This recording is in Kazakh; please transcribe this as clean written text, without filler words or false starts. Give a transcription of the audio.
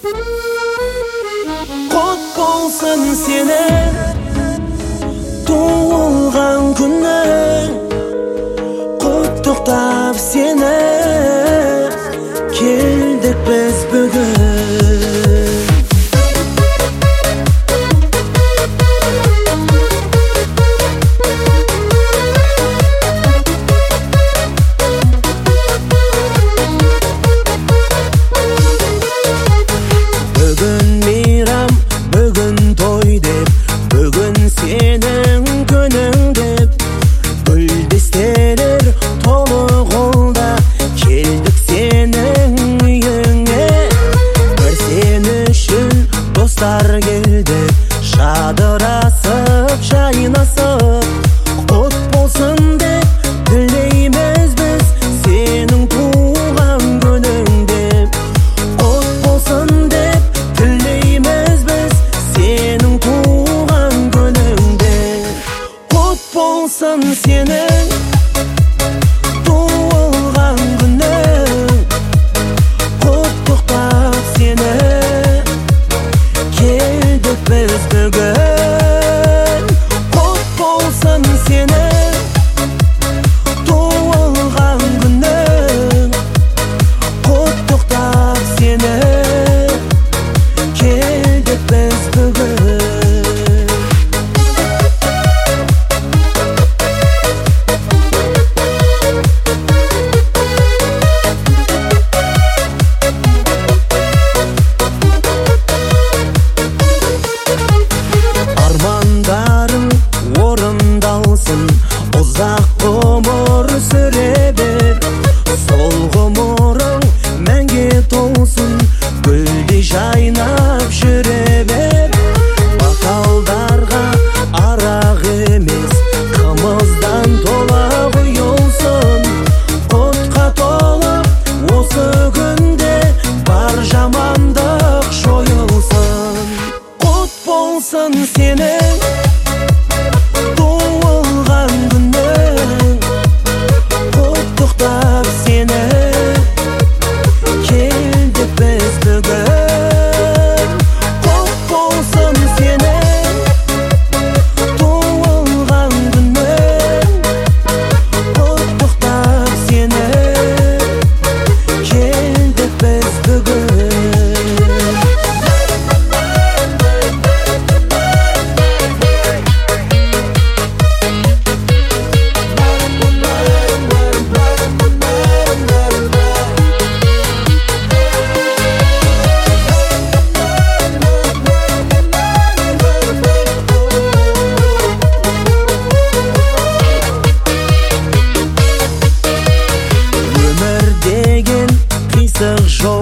Құт болсын сені туылған күнің, құттықтап сені келдік біз бүгін. Бүгін мейрам, бүгін той деп, бүгін сенің күнің деп, гүлдестелер толы қолда келдік сенің үйіңе. Бір сен үшін достар келді, шадырасып, жайнасып, құт болсын деп тілейміз біз сенің туған күнің деп. Құт болсын деп тілейміз біз сенің туған күнің деп. Құт болсын сенің туылған күнің, құттықтап сені келдік біз бүгін. Құт болсын сенің туылған күнің, құттықтап сені келдік біз бүгін. Армандарың орындалсын, ұзақ ғұмыр сүре бер. Сол ғұмырың мәңге толсын, гүлдей жайнап жүре бер. Бокалдарға арақ емес, қымыздан тола құйылсын. Құтқа толып осы күнде бар жамандық жойылсын. Құт болсын сенің туылған күнің, құттықтап сені келдік біз бүгін. Құт болсын сенің туылған күнің, құттықтап сені келдік біз бүгін. Өмір деген қисық жол,